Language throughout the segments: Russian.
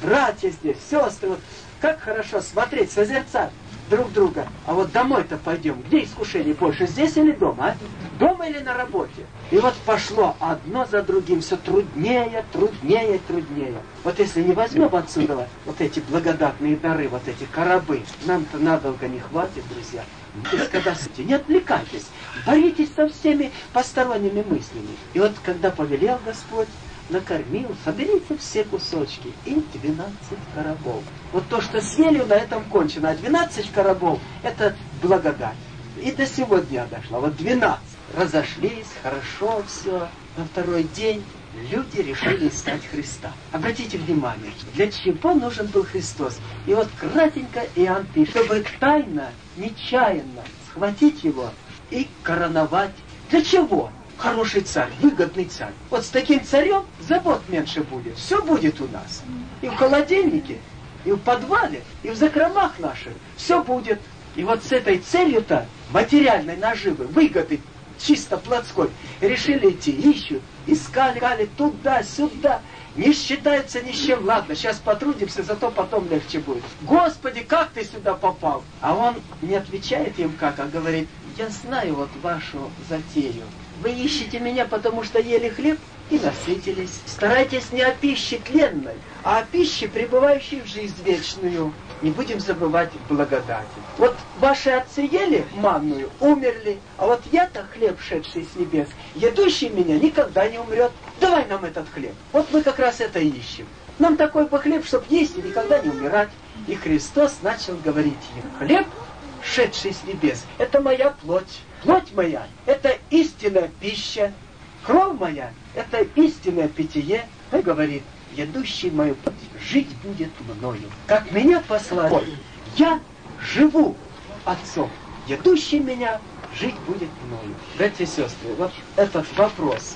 братья здесь, сестры, вот как хорошо смотреть, созерцать друг друга. А вот домой-то пойдем. Где искушение больше, здесь или дома? А? Дома или на работе? И вот пошло одно за другим, все труднее, труднее, труднее. Вот если не возьмем отсюда вот эти благодатные дары, вот эти коробы, нам-то надолго не хватит, друзья. То есть, когда не отвлекайтесь, боритесь со всеми посторонними мыслями. И вот когда повелел Господь, накормил, соберите все кусочки, и 12 коробов. Вот то, что съели, на этом кончено. А 12 коробов, это благодать. И до сегодня дошла. Вот 12. Разошлись, хорошо все. На второй день люди решили искать Христа. Обратите внимание, для чего нужен был Христос? И вот кратенько Иоанн пишет, чтобы тайно, нечаянно схватить его и короновать. Для чего? Хороший царь, выгодный царь. Вот с таким царем забот меньше будет. Все будет у нас. И в холодильнике, и в подвале, и в закромах наших. Все будет. И вот с этой целью-то, материальной наживы, выгоды, чисто плотской, решили идти, ищут, искали туда-сюда. Не считаются ни с чем. Ладно, сейчас потрудимся, зато потом легче будет. Господи, как ты сюда попал? А он не отвечает им как, а говорит, я знаю вот вашу затею. Вы ищете меня, потому что ели хлеб и насытились. Старайтесь не о пище тленной, а о пище, пребывающей в жизнь вечную. Не будем забывать благодати. Вот ваши отцы ели манную, умерли. А вот я-то хлеб, шедший с небес, едущий меня никогда не умрет. Давай нам этот хлеб. Вот мы как раз это ищем. Нам такой бы хлеб, чтобы есть и никогда не умирать. И Христос начал говорить им, хлеб, шедший с небес, это моя плоть. Плоть моя – это истинная пища. Кровь моя – это истинное питье. И говорит, едущий мою плоть, жить будет мною. Как меня послали, я живу Отцом. Едущий меня, жить будет мною. Братья и сестры, вот этот вопрос,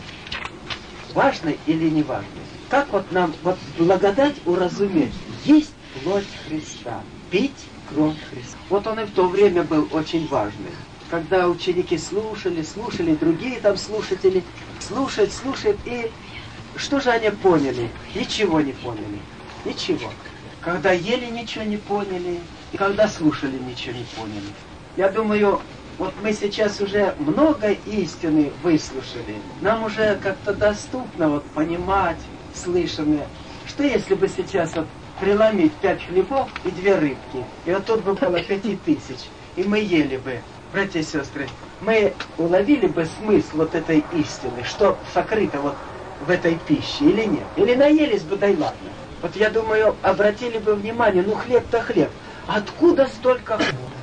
важный или не важный? Как вот нам вот благодать уразуметь? Есть плоть Христа, пить кровь Христа. Вот он и в то время был очень важный. Когда ученики слушали, другие там слушатели, слушают, и что же они поняли? Ничего не поняли. Ничего. Когда ели, ничего не поняли, и когда слушали, ничего не поняли. Я думаю, вот мы сейчас уже много истины выслушали. Нам уже как-то доступно вот понимать слышанное. Что если бы сейчас вот преломить 5 хлебов и 2 рыбки, и вот тут бы было 5000, и мы ели бы. Братья и сестры, мы уловили бы смысл вот этой истины, что сокрыто вот в этой пище или нет? Или наелись бы, да и ладно. Вот я думаю, обратили бы внимание, ну хлеб-то хлеб. Откуда столько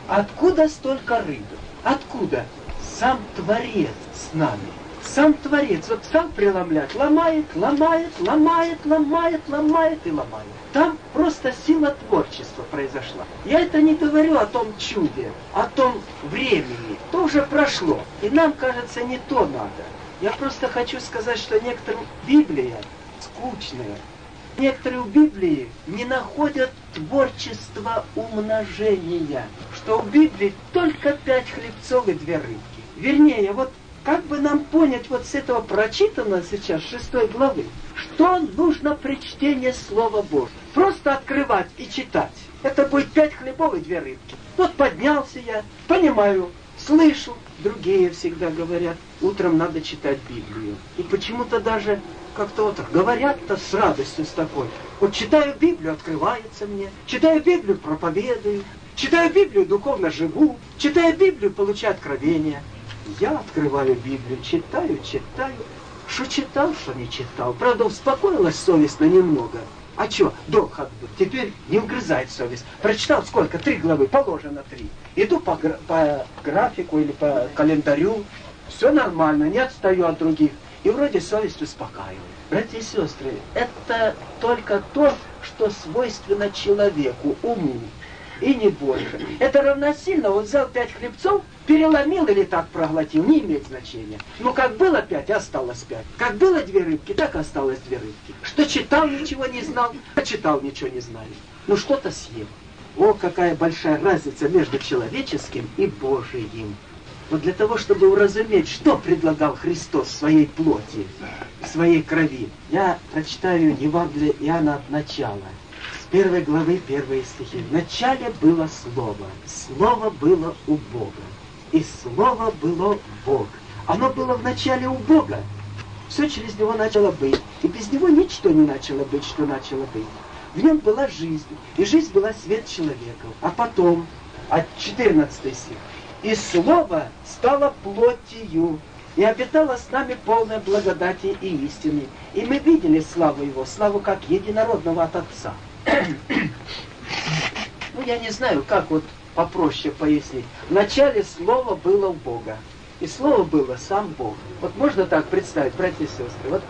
рыбы? Откуда? Сам Творец с нами. Сам Творец, вот сам преломлять, ломает и ломает. Там просто сила творчества произошла. Я это не говорю о том чуде, о том времени. То уже прошло. И нам, кажется, не то надо. Я просто хочу сказать, что некоторым Библия скучная. Некоторые в Библии не находят творчества умножения. Что в Библии только 5 хлебцов и 2 рыбки. Вернее, вот как бы нам понять вот с этого прочитанного сейчас 6 главы, что нужно при чтении Слова Божьего? Просто открывать и читать. Это будет 5 хлебов и 2 рыбки. Вот поднялся я, понимаю, слышу. Другие всегда говорят, утром надо читать Библию. И почему-то даже как-то вот говорят-то с радостью с такой. Вот читаю Библию, открывается мне. Читаю Библию, проповедую. Читаю Библию, духовно живу. Читаю Библию, получаю откровение. Я открываю Библию, читаю. Что читал, что не читал. Правда, успокоилась совестно немного. А что, долг отбыл. Теперь не угрызает совесть. Прочитал сколько? 3 главы, положено 3. Иду по графику или по календарю. Все нормально, не отстаю от других. И вроде совесть успокаивает. Братья и сестры, это только то, что свойственно человеку, уму. И не больше. Это равносильно, вот взял 5 хлебцов, переломил или так проглотил, не имеет значения. Ну как было 5, осталось 5. Как было 2 рыбки, так осталось 2 рыбки. Что читал, ничего не знал, а читал, ничего не знали. Ну что-то съел. О, какая большая разница между человеческим и Божиим. Вот для того, чтобы уразуметь, что предлагал Христос в своей плоти, в своей крови, я прочитаю Евангелие Иоанна от начала. 1 главы 1 стихи. «Вначале было Слово, Слово было у Бога, и Слово было Бог». Оно было вначале у Бога. Все через Него начало быть. И без Него ничто не начало быть, что начало быть. В Нем была жизнь, и жизнь была свет человека. А потом, 14 стих. «И Слово стало плотью, и обитало с нами полное благодати и истины. И мы видели славу Его, славу как единородного от Отца». Ну, я не знаю, как вот попроще пояснить. Вначале Слово было у Бога. И Слово было сам Бог. Вот можно так представить, братья и сестры. Вот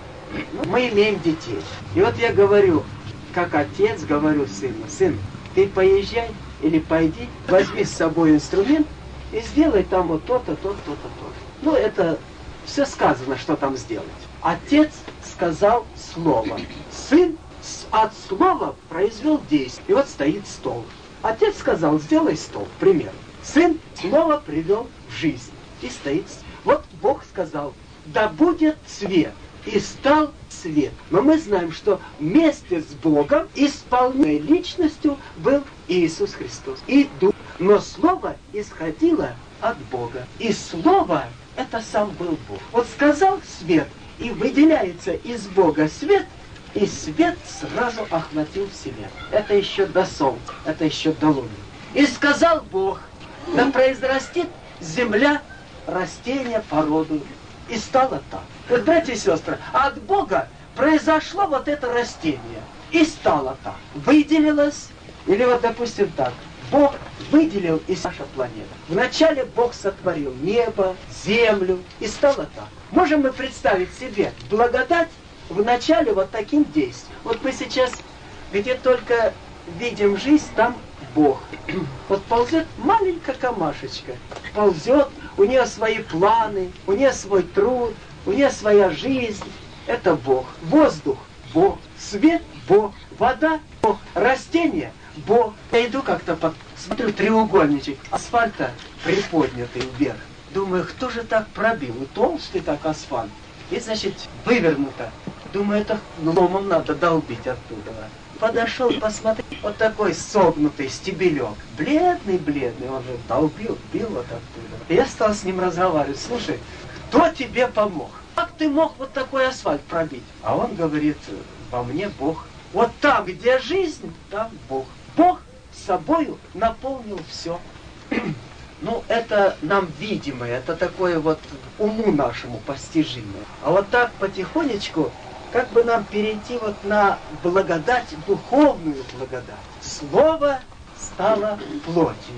мы имеем детей. И вот я говорю, как отец, говорю сыну: сын, ты поезжай или пойди, возьми с собой инструмент и сделай там вот то-то, то-то, то-то, то-то. Ну, это все сказано, что там сделать. Отец сказал слово. Сын от слова произвел действие. И вот стоит стол. Отец сказал: сделай стол, к примеру. Сын слово привел в жизнь. И стоит. Вот Бог сказал: да будет свет. И стал свет. Но мы знаем, что вместе с Богом исполненной личностью был Иисус Христос. И Дух. Но Слово исходило от Бога. И Слово — это сам был Бог. Вот сказал свет, и выделяется из Бога свет, и свет сразу охватил вселенную. Это еще до солнца, это еще до луны. И сказал Бог: да произрастет земля растения породу. И стало так. Вот, братья и сестры, от Бога произошло вот это растение. И стало так. Выделилось, или вот, допустим, так. Бог выделил из нашей планеты. Вначале Бог сотворил небо, землю, и стало так. Можем мы представить себе благодать в начале вот таким действием. Вот мы сейчас, где только видим жизнь, там Бог. Вот ползет маленькая камашечка. Ползет, у нее свои планы, у нее свой труд, у нее своя жизнь. Это Бог. Воздух — Бог. Свет — Бог. Вода — Бог. Растение — Бог. Я иду как-то, смотрю, треугольничек асфальта приподнятый вверх. Думаю, кто же так пробил? И толстый так асфальт. И, значит, вывернуто. Думаю, это ломом надо долбить оттуда. Подошел, посмотрел, вот такой согнутый стебелек. Бледный, он же долбил, бил вот оттуда. И я стал с ним разговаривать. Слушай, кто тебе помог? Как ты мог вот такой асфальт пробить? А он говорит: во мне Бог. Вот там, где жизнь, там Бог. Бог собою наполнил все. Ну, это нам видимое, это такое вот уму нашему постижимое. А вот так потихонечку, как бы нам перейти вот на благодать, духовную благодать. Слово стало плотью.